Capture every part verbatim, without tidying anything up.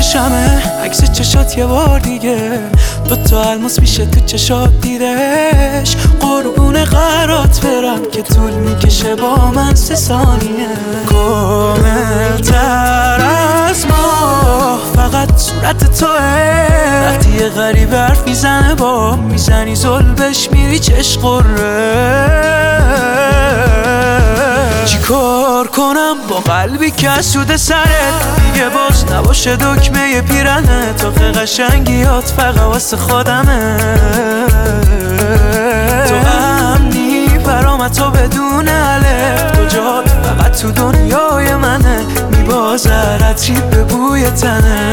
شمه عکس چشات یه بار دیگه، دوتا الماس میشه تو چشات دیدش. قربون قرات برم که طول میکشه با من سه ثانیه. کامل تر از ما فقط صورت توه، وقتی یه غریب حرف میزنه با میزنی زلبش میری چش قره. چی کار کنم با قلبی که سود سرت دیگه باز نباشه دکمه پیرنه. تا قشنگیات فقط واسه خودمه، تو امنی برام تو بدون الف، تو جا فقط تو دنیای منه. میبازر عطری به بوی تنه.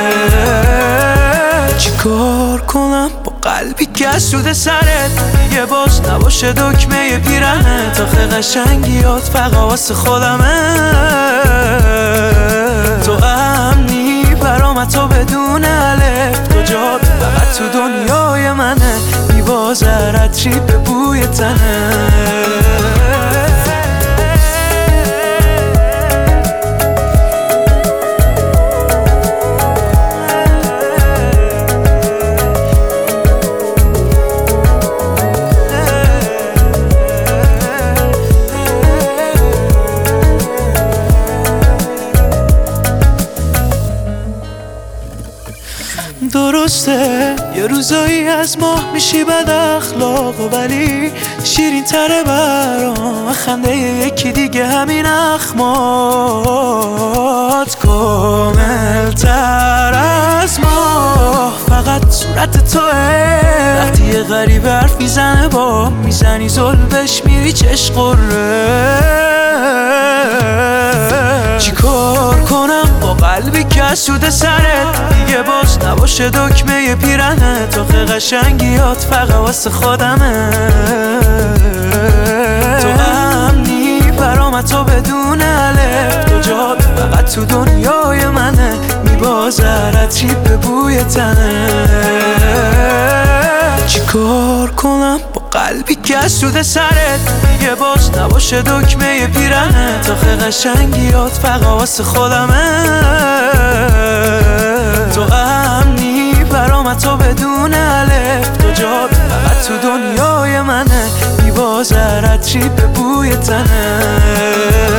چی کار کنم با قلبی که سود سرت دیگه باز نباشه دکمه پیرنه. تا قشنگیات فقط واسه خودمه، تو امنی برام تو بدون الف، تو جا فقط تو دنیای منه. میبازر عطری به بوی تنه. درسته یه روزایی از ماه میشی بد اخلاق، ولی شیرین تره برام خنده یکی دیگه همین اخمات. کامل تر از ما فقط صورت توه، وقتی یه غریب حرف میزنه با میزنی زلبش میری چش قره. چی کار کنم با قلبی که سود سرت دیگه باز نباشه دکمه پیرنه. تا قشنگیات فقط واسه خودمه، تو امنی برام تو بدون الف، تو جا فقط تو دنیای منه. میبازر عطری به بوی تنه. چی کار کنم با قلبی که سود سرت دیگه باز نباشه دکمه پیرنه. تا قشنگیات فقط واسه خودمه، تو امنی برام تو بدون الف، تو جا فقط تو دنیای منه. میبازر عطری به بوی تنه.